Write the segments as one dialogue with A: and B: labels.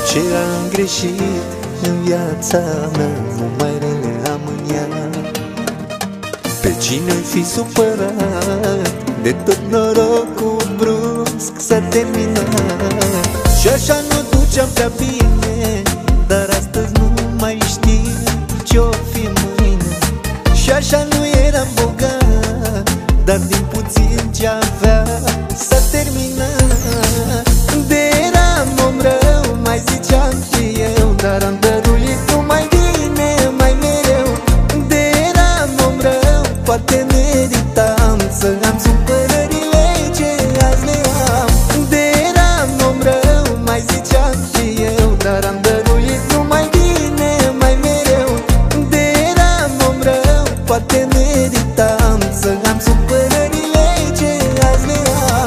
A: Ce am greșit în viața mea, numai rele am în ea. Pe cine-i fi supărat de tot norocul brusc s-a terminat. Și așa nu duceam prea bine, dar astăzi nu mai știu ce-o fi mâine. Și așa nu eram bogat, dar din puțin ce avea s-a terminat. De eram om rău, mai ziceam și eu, dar am dăruit numai bine, mai mereu. De eram om rău, poate meritam să am supărările ce azi le am. De eram om rău, mai ziceam și eu, dar am dăruit numai bine, mai mereu. De eram om rău, poate meritam să am supărările ce azi le am.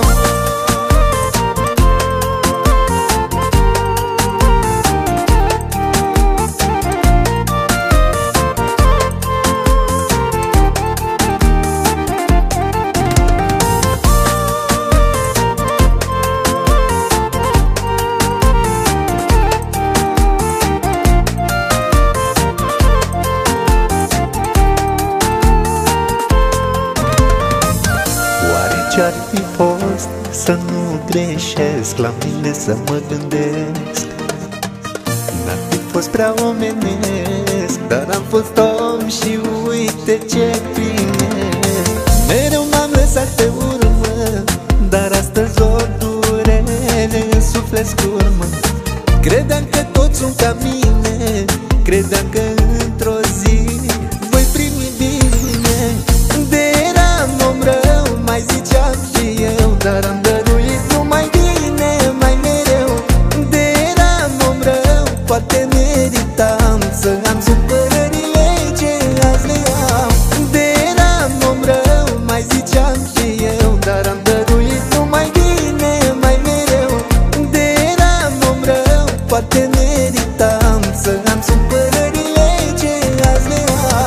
A: Ce-ar fi fost să nu greșesc, la mine să mă gândesc? N-ar fi fost prea omenesc, dar am fost om și uite ce primesc. Mereu m-am lăsat pe urmă, dar astăzi o durere în suflet scurmă. Credeam că toți sunt ca mine, credeam că într-o zi voi primi bine. De eram om rău, mai ziceam și eu, dar am dăruit numai bine, mai mereu. De eram om rău, poate meritam să am supărările ce azi le am. De eram om rău, mai ziceam și eu, dar am dăruit numai bine, mai mereu. De eram om rău, poate meritam să am supărările ce azi le am.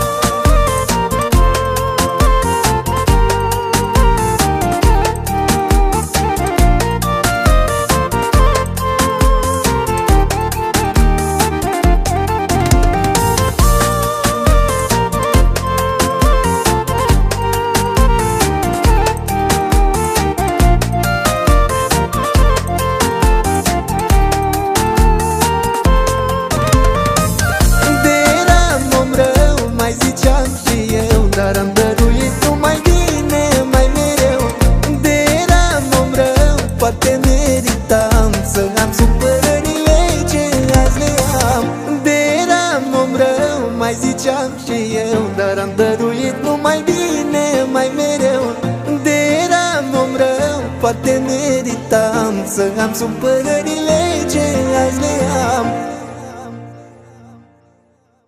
A: Dar am dăruit numai bine, mai mereu. De eram om rău, poate meritam să am supărările ce azi le am. De eram om rău, mai ziceam și eu, dar am dăruit numai bine, mai mereu. De eram om rău, poate meritam să am supărările ce azi le am.